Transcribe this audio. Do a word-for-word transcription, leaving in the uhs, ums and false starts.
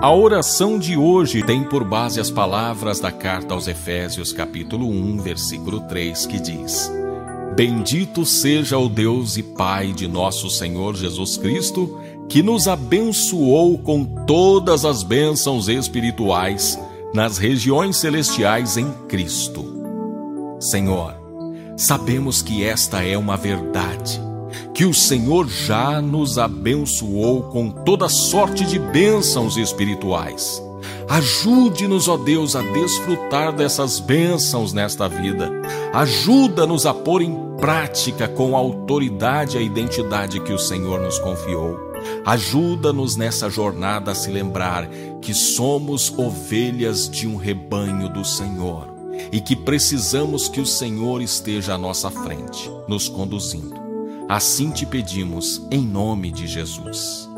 A oração de hoje tem por base as palavras da carta aos Efésios, capítulo um, versículo três, que diz: Bendito seja o Deus e Pai de nosso Senhor Jesus Cristo, que nos abençoou com todas as bênçãos espirituais nas regiões celestiais em Cristo. Senhor, sabemos que esta é uma verdade, que o Senhor já nos abençoou com toda sorte de bênçãos espirituais. Ajude-nos, ó Deus, a desfrutar dessas bênçãos nesta vida. Ajuda-nos a pôr em prática com a autoridade e a identidade que o Senhor nos confiou. Ajuda-nos nessa jornada a se lembrar que somos ovelhas de um rebanho do Senhor e que precisamos que o Senhor esteja à nossa frente, nos conduzindo. Assim te pedimos, em nome de Jesus.